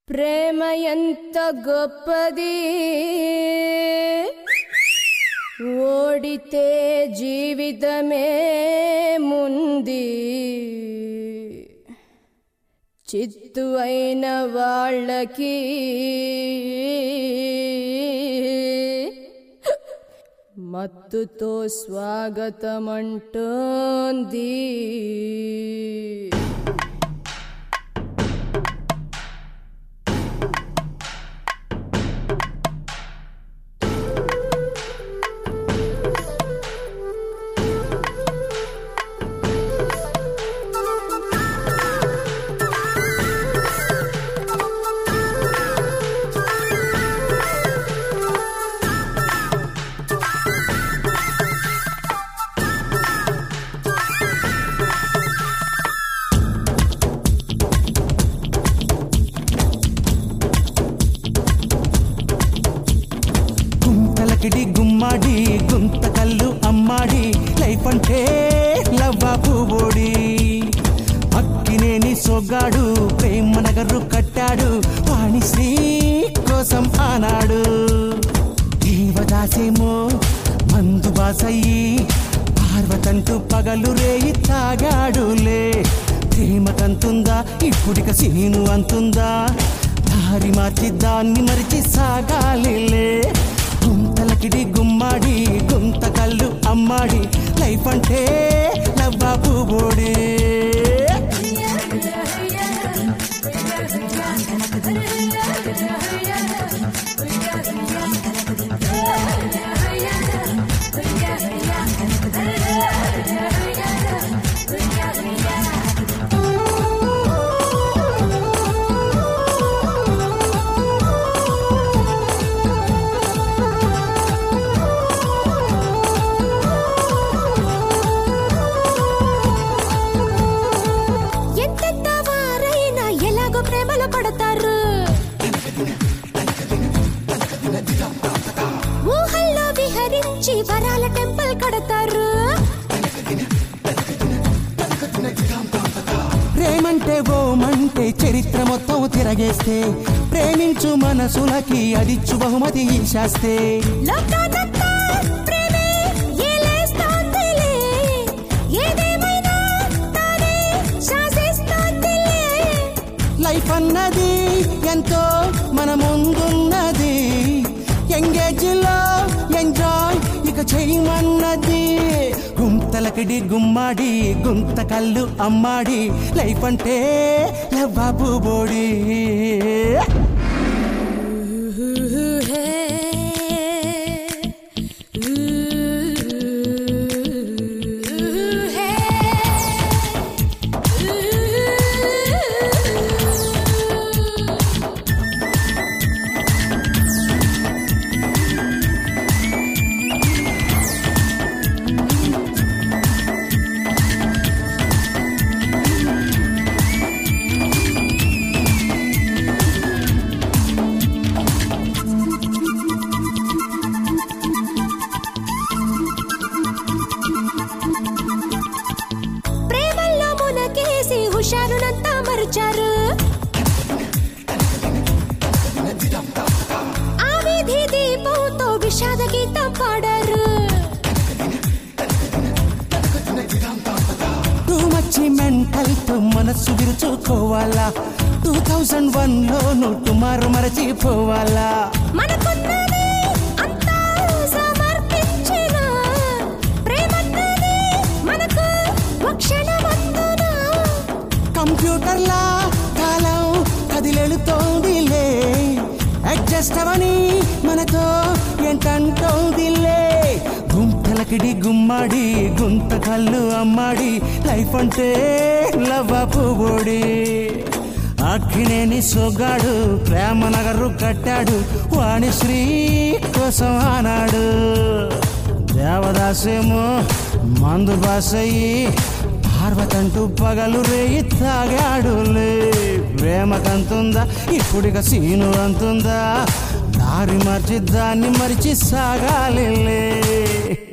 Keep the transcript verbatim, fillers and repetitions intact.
ప్రేమ ఎంత గొప్పది, ఓడితే జీవితమే ముంది. చిత్తు అయిన వాళ్ళకి మత్తుతో స్వాగతమంటోంది. గిడి గుమ్మాడి గుంత కల్లు అమ్మాడి లైఫ్ అంటే లవ్వాపు బోడి. అక్కినేని సొగ్గాడు ప్రేమ నగరు కట్టాడు, వాణి శ్రీ కోసం ఆనాడు. దేవదాసేమో మందు బాసయ్యి పార్వతంటూ పగలు రేయి తాగాడులే. ప్రేమకంతుందా ఇప్పుడిక సీను అంతుందా, దారి మార్చి దాన్ని మరిచి సాగాలిలే. గుంతలకిడి గుమ్మాడి గుంత కల్లు అమ్మాడి లైఫ్ అంటే లవ్వాపు బోడే. ఊహల్లో విహరించి వరాల టెంపుల్ కడతారు. ప్రేమంటే ఓమంటే చరిత్ర మొత్తం తిరగేస్తే, ప్రేమించు మనసులకి అదిచ్చు బహుమతి శాస్తే. లైఫ్ అన్నది ఎంతో మన ముందున్నది, ఎంగేజ్ లో ఎంజాయ్ ఇక చేయమన్నది. గుంతలకిడి గుమ్మాడి గుంత కల్లు అమ్మాడి లైఫ్ అంటే లవ్వాపు బోడి. హుషారునంతా మరిచారు, ఆ వీధి దీపంతో విషాద గీతం పాడారు. టూ మచ్చి మెంటల్ తో మనస్సు విరుచుకోవాలా, టూ థౌజండ్ వన్ లో నోటు మారు మరచిపోవాలా. మనకున్నది అంతా సమర్పించిన ప్రేమన్నది మనకు క్షణమందున. కంప్యూటర్లా కాలం కదిలెళుతోందిలే, అడ్జస్ట్ అవని మనతో ఏంటంటోందిలే. గుంతలకిడి గుమ్మాడి గుంత కల్లు అమ్మాడి లైఫ్ అంటే లవ్వాపు బోడి. అక్కినేని సొగ్గాడు ప్రేమ నగరు కట్టాడు, వాణి శ్రీ కోసం ఆనాడు. దేవదాసేమో మందు బాసయ్యి పార్వతంటూ పగలు రేయి తాగాడులే. ప్రేమకంతుందా ఇప్పుడిక సీను అంతుందా, దారి మార్చి దాన్ని మరిచి సాగాలిలే.